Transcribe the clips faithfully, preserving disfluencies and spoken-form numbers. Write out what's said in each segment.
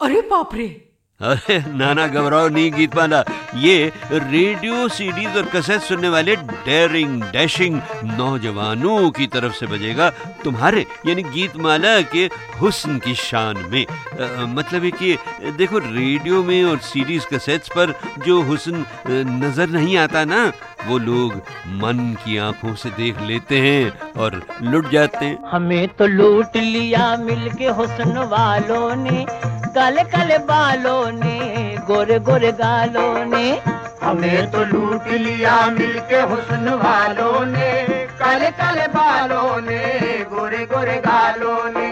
अरे बाप रे! अरे नाना घबराओ नहीं गीतमाला, ये रेडियो सीडीज और कैसेट सुनने वाले डेयरिंग डैशिंग नौजवानों की तरफ से बजेगा तुम्हारे यानी गीतमाला के हुस्न की शान में। आ, मतलब है कि देखो रेडियो में और सीडीज कैसेट्स पर जो हुस्न नजर नहीं आता ना, वो लोग मन की आंखों से देख लेते हैं और लुट जाते हैं। हमें तो लूट लिया मिलके हुस्न वालों ने, काले काले बालों ने, गोरे गोरे गालों ने। हमें तो लूट लिया मिलके हुस्न वालों ने, काले काले बालों ने, गोरे गोरे गालों ने।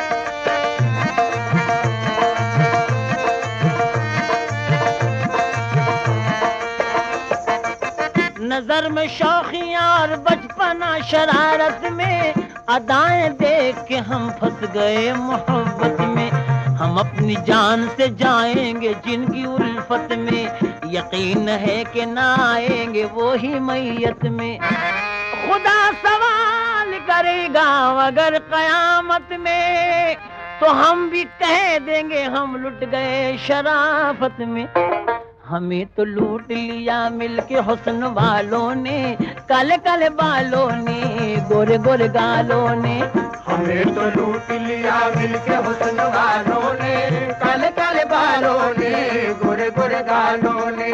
नजर में शौखियां और बचपना शरारत में, अदाएं देख के हम फंस गए मोहब्बत में। हम अपनी जान से जाएंगे जिनकी उल्फत में, यकीन है कि ना आएंगे वो ही मैयत में। खुदा सवाल करेगा अगर कयामत में, तो हम भी कह देंगे हम लुट गए शराफत में। हमें तो लूट लिया मिलके हुस्न वालों ने, काले काले बालों ने, गोरे गोरे गालों ने। हमें तो लूट लिया मिलके हुस्न वालों ने, काले काले बालों ने, गोरे गोरे गालों ने।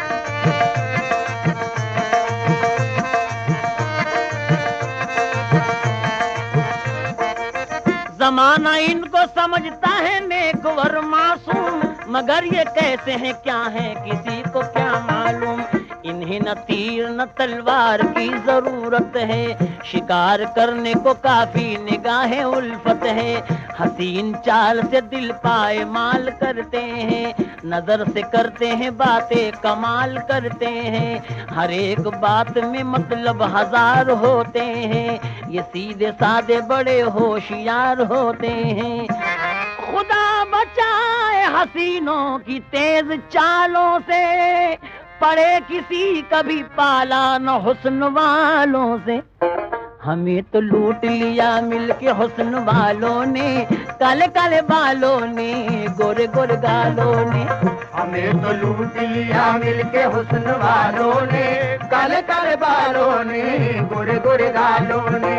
जमाना इनको समझता है नेकवर मासूम, मगर ये कैसे हैं क्या है किसी को क्या मालूम। इन्हें न तीर न तलवार की जरूरत है, शिकार करने को काफी निगाहें उल्फत है। हसीन चाल से दिल पाए माल करते हैं, नजर से करते हैं बातें कमाल करते हैं। हर एक बात में मतलब हजार होते हैं, ये सीधे साधे बड़े होशियार होते हैं। खुदा बचाए हसीनों की तेज चालों से, पड़े किसी कभी पाला न हुस्न वालों से। हमें तो लूट लिया मिलके हुस्न वालों ने, काले काले बालों ने, गोरे गोरे गालों ने। हमें तो लूट लिया मिलके हुस्न वालों ने, काले काले बालों ने, गोरे गोरे गालों ने।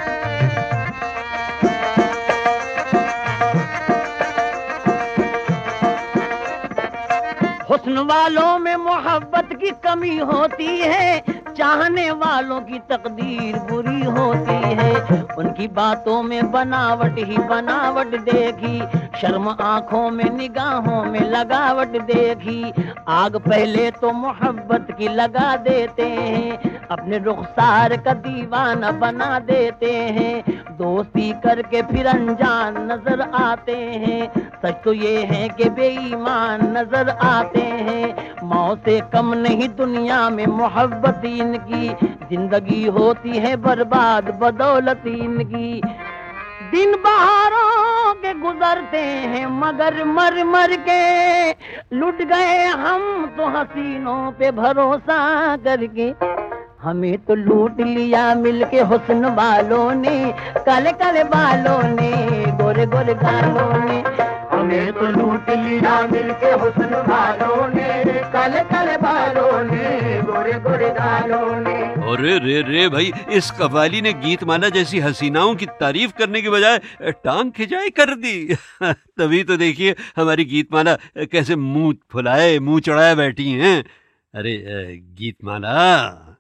हुस्न वालों में मोहब्बत की कमी होती है, चाहने वालों की तकदीर बुरी होती है। उनकी बातों में बनावट ही बनावट देखी, शर्म आंखों में निगाहों में लगावट देखी। आग पहले तो मोहब्बत की लगा देते हैं, अपने रुखसार का दीवाना बना देते हैं। दोस्ती करके फिर अनजान नजर आते हैं, सच तो ये है कि बेईमान नजर आते हैं। मौत से कम नहीं दुनिया में मोहब्बत इनकी, जिंदगी होती है बर्बाद बदौलत इनकी। दिन बहारों के गुजरते हैं मगर मर मर के, लुट गए हम तो हसीनों पे भरोसा करके। हमें तो लूट लिया मिलके हुस्न वालों ने, काले काले बालों ने, गोरे गोरे गालों ने। हमें तो लूट लिया मिलके हुस्न वालों ने, काले काले बालों ने, गोरे गोरे गालों ने। अरे रे रे भाई, इस कव्वाली ने गीतमाला जैसी हसीनाओं की तारीफ करने के बजाय टांग खिंचाई कर दी। तभी तो देखिए हमारी गीतमाला कैसे मुंह फुलाए मुंह चढ़ाए बैठी हैं। अरे गीतमाला।